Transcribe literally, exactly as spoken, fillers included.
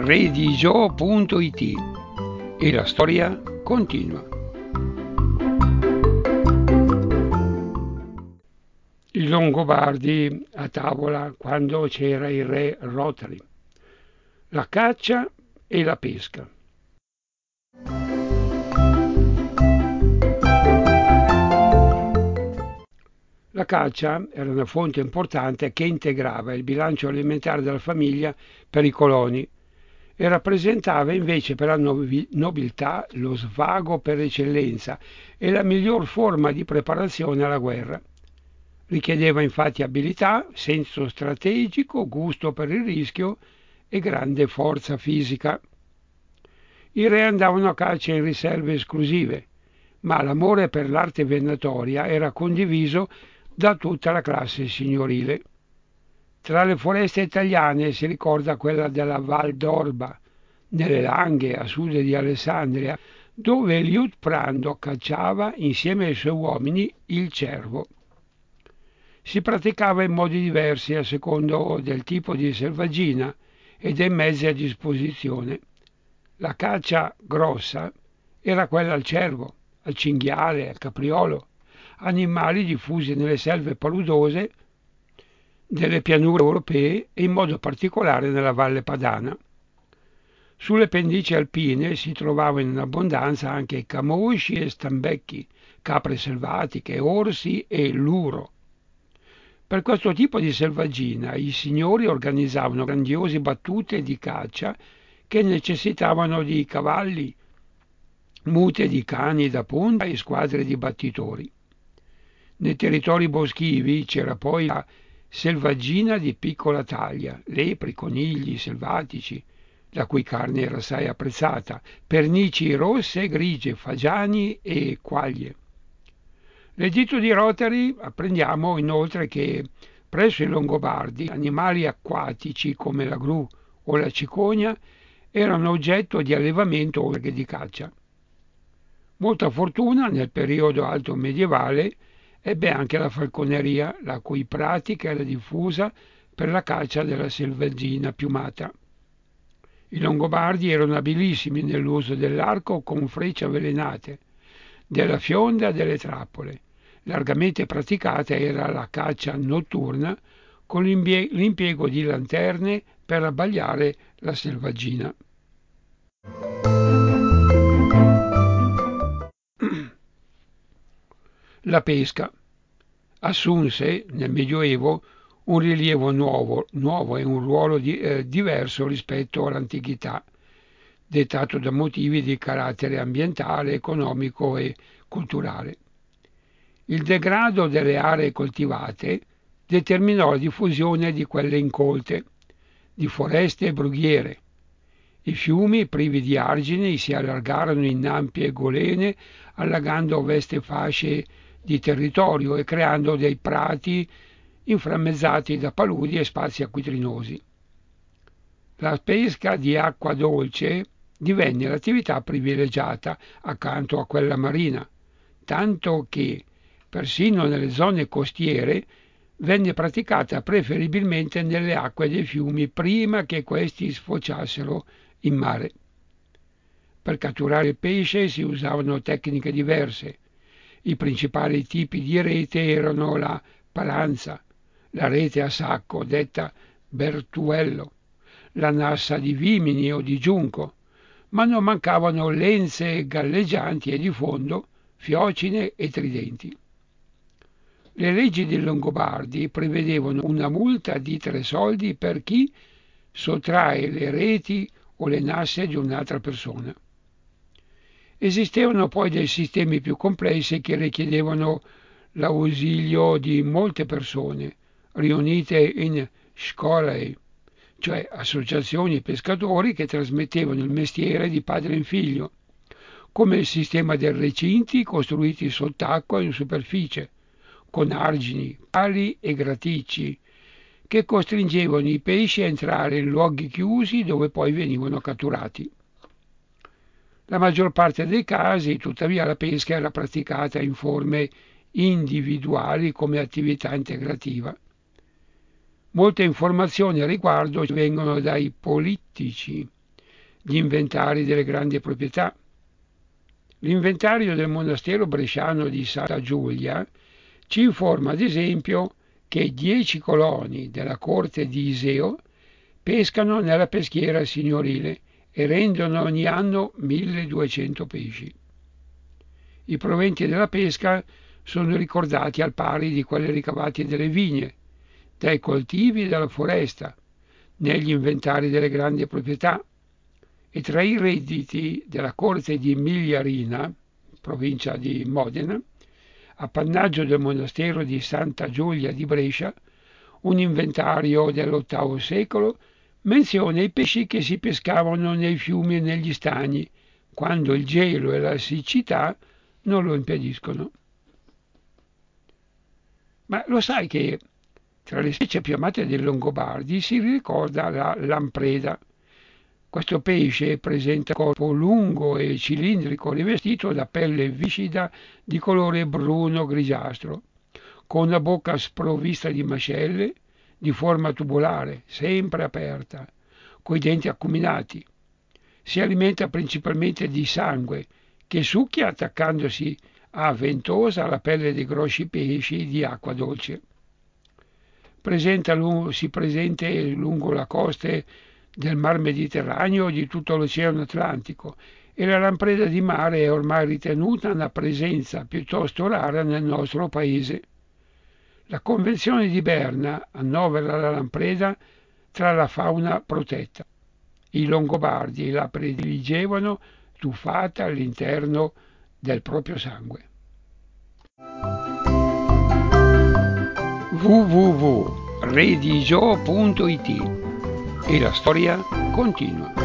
redigio punto it e la storia continua. I Longobardi a tavola quando c'era il re Rotary, la caccia e la pesca. La caccia era una fonte importante che integrava il bilancio alimentare della famiglia per i coloni e rappresentava invece per la nobiltà lo svago per eccellenza e la miglior forma di preparazione alla guerra. Richiedeva infatti abilità, senso strategico, gusto per il rischio e grande forza fisica. I re andavano a caccia in riserve esclusive, ma l'amore per l'arte venatoria era condiviso da tutta la classe signorile. Tra le foreste italiane si ricorda quella della Val d'Orba, nelle Langhe a sud di Alessandria, dove Liut Prando cacciava insieme ai suoi uomini il cervo. Si praticava in modi diversi a secondo del tipo di selvaggina e dei mezzi a disposizione. La caccia grossa era quella al cervo, al cinghiale, al capriolo, animali diffusi nelle selve paludose delle pianure europee e in modo particolare nella Valle Padana. Sulle pendici alpine si trovavano in abbondanza anche camosci e stambecchi, capre selvatiche, orsi e luro. Per questo tipo di selvaggina i signori organizzavano grandiose battute di caccia che necessitavano di cavalli, mute di cani da punta e squadre di battitori. Nei territori boschivi c'era poi la selvaggina di piccola taglia, lepri, conigli selvatici, la cui carne era assai apprezzata, pernici rosse, grigie, fagiani e quaglie. L'editto di Rotary apprendiamo inoltre che presso i Longobardi animali acquatici come la gru o la cicogna erano oggetto di allevamento oltre che di caccia. Molta fortuna nel periodo alto medievale ebbe anche la falconeria, la cui pratica era diffusa per la caccia della selvaggina piumata. I Longobardi erano abilissimi nell'uso dell'arco con frecce avvelenate, della fionda e delle trappole. Largamente praticata era la caccia notturna con l'impiego di lanterne per abbagliare la selvaggina. La pesca assunse nel Medioevo un rilievo nuovo, nuovo e un ruolo di, eh, diverso rispetto all'antichità, dettato da motivi di carattere ambientale, economico e culturale. Il degrado delle aree coltivate determinò la diffusione di quelle incolte, di foreste e brughiere. I fiumi, privi di argini, si allargarono in ampie golene, allagando vaste fasce di territorio e creando dei prati inframmezzati da paludi e spazi acquitrinosi. La pesca di acqua dolce divenne l'attività privilegiata accanto a quella marina, tanto che persino nelle zone costiere venne praticata preferibilmente nelle acque dei fiumi prima che questi sfociassero in mare. Per catturare il pesce si usavano tecniche diverse. I principali tipi di rete erano la palanza, la rete a sacco detta bertuello, la nassa di vimini o di giunco, ma non mancavano lenze galleggianti e di fondo, fiocine e tridenti. Le leggi dei Longobardi prevedevano una multa di tre soldi per chi sottrae le reti o le nasse di un'altra persona. Esistevano poi dei sistemi più complessi che richiedevano l'ausilio di molte persone, riunite in scolei, cioè associazioni pescatori che trasmettevano il mestiere di padre in figlio, come il sistema dei recinti costruiti sott'acqua in superficie, con argini, pali e graticci, che costringevano i pesci a entrare in luoghi chiusi dove poi venivano catturati. La maggior parte dei casi, tuttavia, la pesca era praticata in forme individuali come attività integrativa. Molte informazioni a riguardo vengono dai politici, gli inventari delle grandi proprietà. L'inventario del monastero bresciano di Santa Giulia ci informa ad esempio che dieci coloni della corte di Iseo pescano nella peschiera signorile e rendono ogni anno milleduecento pesci. I proventi della pesca sono ricordati al pari di quelli ricavati dalle vigne, dai coltivi e dalla foresta, negli inventari delle grandi proprietà, e tra i redditi della corte di Migliarina, provincia di Modena, appannaggio del monastero di Santa Giulia di Brescia, un inventario dell'ottavo secolo menziona i pesci che si pescavano nei fiumi e negli stagni, quando il gelo e la siccità non lo impediscono. Ma lo sai che tra le specie più amate dei Longobardi si ricorda la lampreda. Questo pesce presenta corpo lungo e cilindrico rivestito da pelle viscida di colore bruno-grigiastro, con una bocca sprovvista di mascelle, di forma tubolare, sempre aperta, coi denti acuminati. Si alimenta principalmente di sangue, che succhia attaccandosi a ventosa alla pelle dei grossi pesci di acqua dolce. Presenta, si presenta lungo le coste del Mar Mediterraneo e di tutto l'Oceano Atlantico, e la lampreda di mare è ormai ritenuta una presenza piuttosto rara nel nostro paese. La Convenzione di Berna annovera la lampreda tra la fauna protetta. I Longobardi la prediligevano tuffata all'interno del proprio sangue. w w w punto redigio punto it E la storia continua.